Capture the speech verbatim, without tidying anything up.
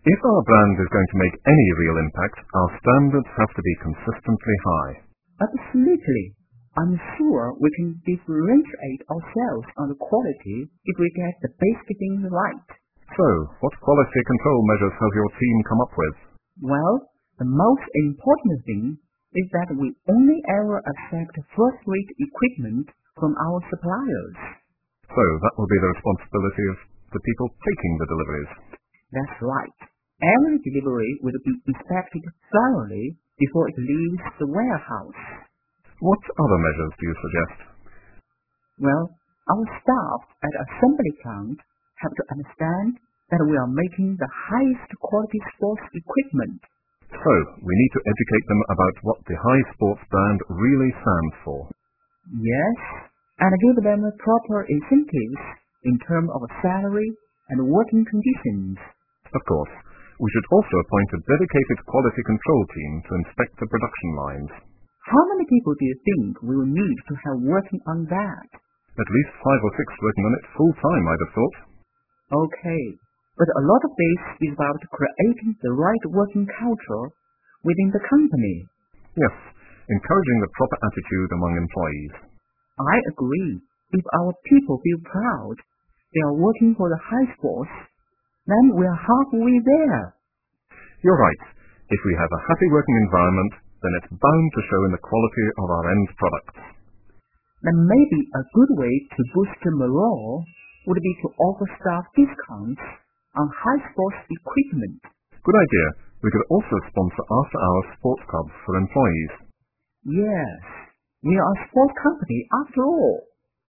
If our brand is going to make any real impact, our standards have to be consistently high. Absolutely. I'm sure we can differentiate ourselves on the quality if we get the basic things right. So, what quality control measures has your team come up with? Well, the most important thing is that we only ever accept first-rate equipment from our suppliers. So, that will be the responsibility of the people taking the deliveries. That's right. Every delivery will be inspected thoroughly before it leaves the warehouse. What other measures do you suggest? Well, our staff at assembly plant have to understand that we are making the highest quality sports equipment. So, we need to educate them about what the High Sports brand really stands for. Yes, and give them proper incentives in terms of salary and working conditions. Of course, we should also appoint a dedicated quality control team to inspect the production lines. How many people do you think we will need to have working on that? At least five or six working on it full-time, I'd have thought. Okay, but a lot of this is about creating the right working culture within the company. Yes, encouraging the proper attitude among employees. I agree. If our people feel proud they are working for the High Sports, then we are halfway there. You're right. If we have a happy working environment, then it's bound to show in the quality of our end products. Then maybe a good way to boost morale would be to offer staff discounts on High Sports equipment. Good idea. We could also sponsor after-hours sports clubs for employees. Yes, we are a sports company after all.